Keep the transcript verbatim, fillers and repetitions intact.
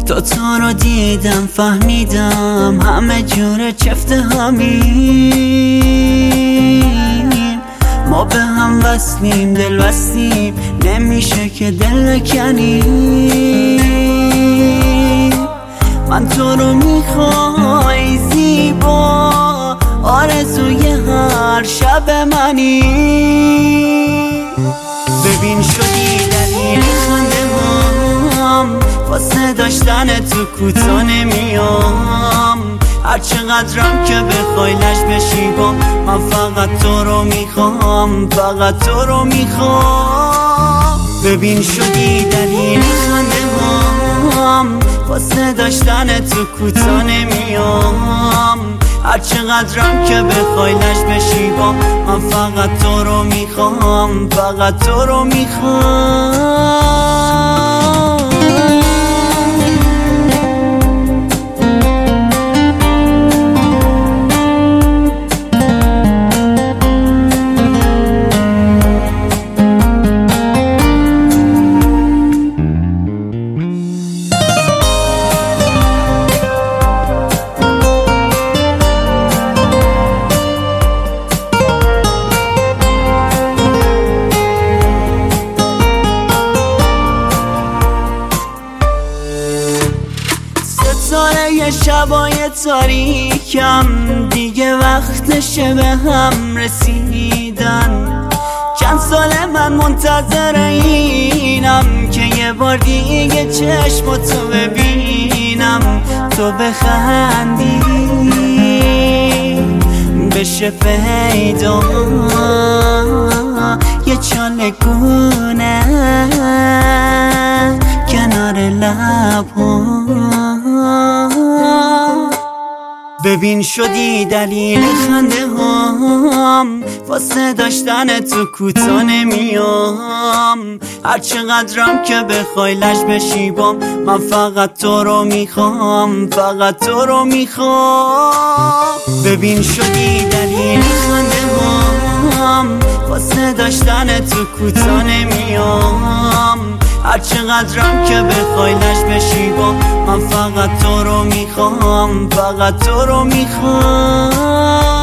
تا تو رو دیدم فهمیدم همه جور چفته همیم، ما به هم وصلیم دل بستیم نمیشه که دل بکنیم. من تو رو میخوای زیبا آرزوی هر شب منی، ببین شدی دلیل خنده هم واسه داشتن تو کوتا نمیام، هر چقدرم که بخوای لش بشی با من فقط تو رو میخوام، فقط تو رو میخوام. ببین شدی دلیل خنده هم واسه داشتن تو کوتا نمیام، هر چقدرم که بخوای لش بشی با من فقط تو رو میخوام، فقط تو رو میخوام. ستاره شبای تاریکم دیگه وقتشه به هم رسیدن، چند ساله من منتظر اینم که یه بار دیگه چشماتو ببینم، تو بخندی بشه پیدا یه چالگونه کنار لب‌ها. ببین شدی دلیل خنده هم واسه داشتن تو کوتا نمیام، هر چقدرم که بخوای لش بشی با من فقط تو رو میخوام، فقط تو رو میخوام. ببین شدی دلیل خنده هم واسه داشتن تو کوتا نمیام، هر چقدرم که بخوای لش بشی با من فقط تو رو میخوام، فقط تو رو میخوام.